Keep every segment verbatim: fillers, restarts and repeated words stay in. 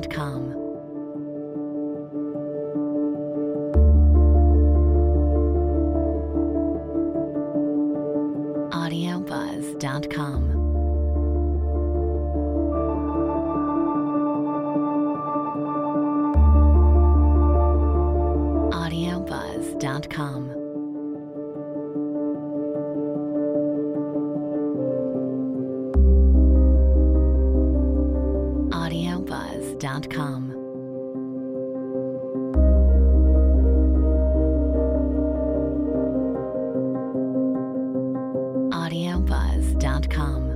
dot com. audio buzz dot com. audio buzz dot com. audio buzz dot com. audio buzz dot com.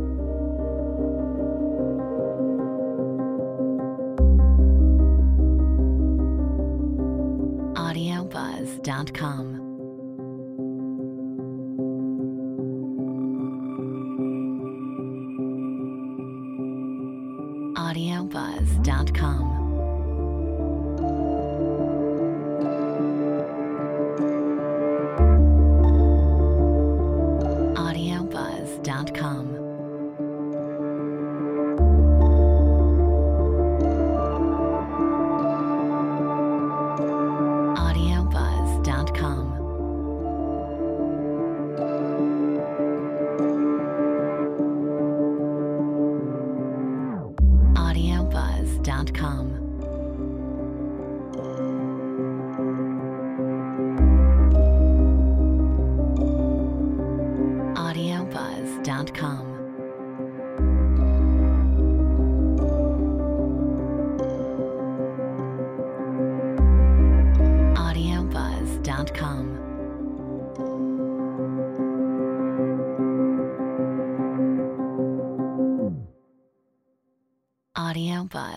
audio buzz dot com. audio buzz dot com. audio buzz dot com. audio buzz dot com. audio buzz dot com. audio buzz dot com. audio buzz dot com. audio buzz